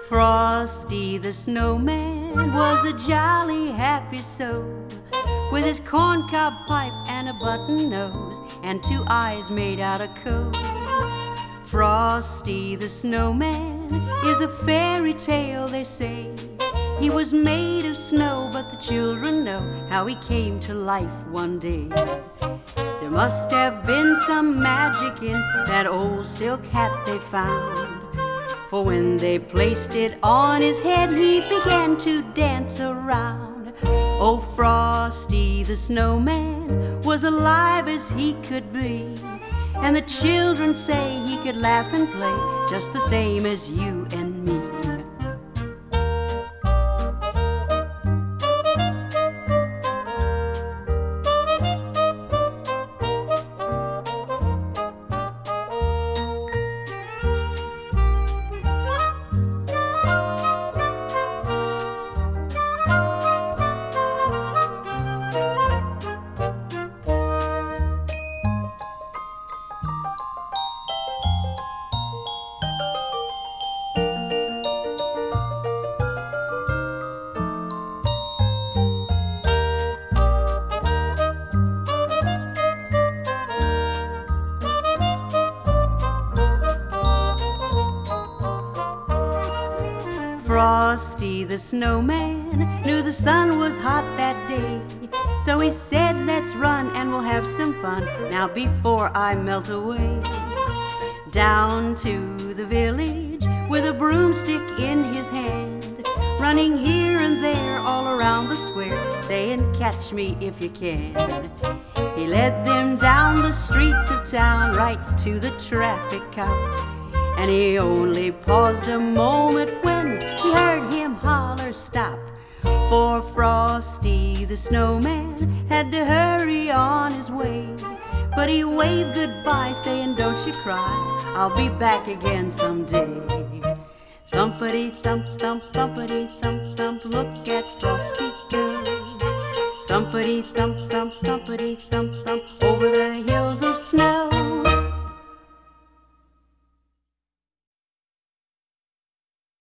Frosty the snowman was a jolly happy soul, with his corncob pipe and a button nose and two eyes made out of coal. Frosty the snowman is a fairy tale, they say. He was made of snow, but the children know how he came to life one day. There must have been some magic in that old silk hat they found, for when they placed it on his head, he began to dance around. Oh, Frosty the snowman was alive as he could be, and the children say he could laugh and play just the same as you and me. Frosty the snowman knew the sun was hot that day, so he said, let's run and we'll have some fun now before I melt away. Down to the village with a broomstick in his hand, running here and there all around the square, saying, catch me if you can. He led them down the streets of town right to the traffic cop, and he only paused a moment when he heard him holler, stop. For Frosty the snowman had to hurry on his way, but he waved goodbye saying, don't you cry, I'll be back again someday. Thumpity thump thump, thumpity thump thump, look at Frosty go. Thumpity thump thump, thumpity thump thump, over there